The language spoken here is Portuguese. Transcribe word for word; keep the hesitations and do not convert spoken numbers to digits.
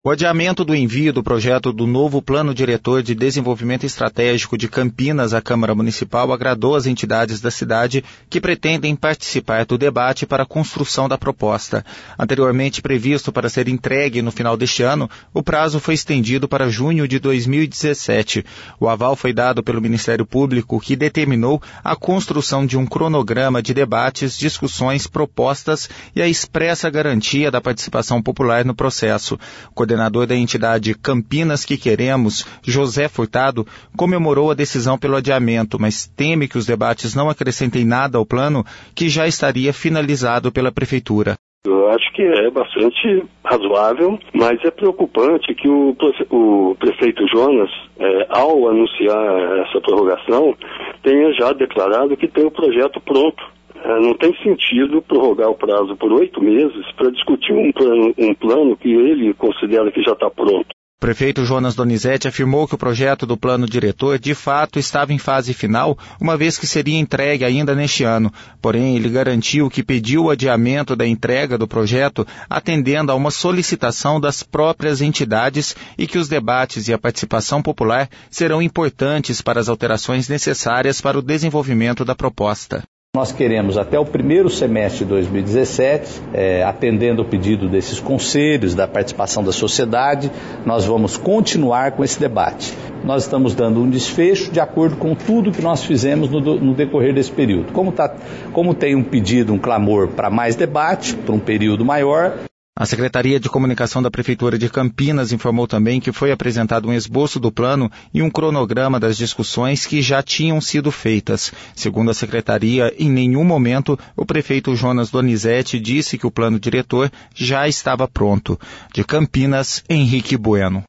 O adiamento do envio do projeto do novo Plano Diretor de Desenvolvimento Estratégico de Campinas à Câmara Municipal agradou as entidades da cidade que pretendem participar do debate para a construção da proposta. Anteriormente previsto para ser entregue no final deste ano, o prazo foi estendido para junho de dois mil e dezessete. O aval foi dado pelo Ministério Público, que determinou a construção de um cronograma de debates, discussões, propostas e a expressa garantia da participação popular no processo. O coordenador da entidade Campinas que Queremos, José Furtado, comemorou a decisão pelo adiamento, mas teme que os debates não acrescentem nada ao plano que já estaria finalizado pela Prefeitura. Eu acho que é bastante razoável, mas é preocupante que o, o prefeito Jonas, é, ao anunciar essa prorrogação, tenha já declarado que tem o projeto pronto. Não tem sentido prorrogar o prazo por oito meses para discutir um plano, um plano que ele considera que já está pronto. O prefeito Jonas Donizete afirmou que o projeto do plano diretor de fato estava em fase final, uma vez que seria entregue ainda neste ano. Porém, ele garantiu que pediu o adiamento da entrega do projeto atendendo a uma solicitação das próprias entidades e que os debates e a participação popular serão importantes para as alterações necessárias para o desenvolvimento da proposta. Nós queremos, até o primeiro semestre de dois mil e dezessete, é, atendendo o pedido desses conselhos, da participação da sociedade, nós vamos continuar com esse debate. Nós estamos dando um desfecho de acordo com tudo que nós fizemos no, no decorrer desse período. Como, tá, como tem um pedido, um clamor para mais debate, por um período maior. A Secretaria de Comunicação da Prefeitura de Campinas informou também que foi apresentado um esboço do plano e um cronograma das discussões que já tinham sido feitas. Segundo a Secretaria, em nenhum momento o prefeito Jonas Donizete disse que o plano diretor já estava pronto. De Campinas, Henrique Bueno.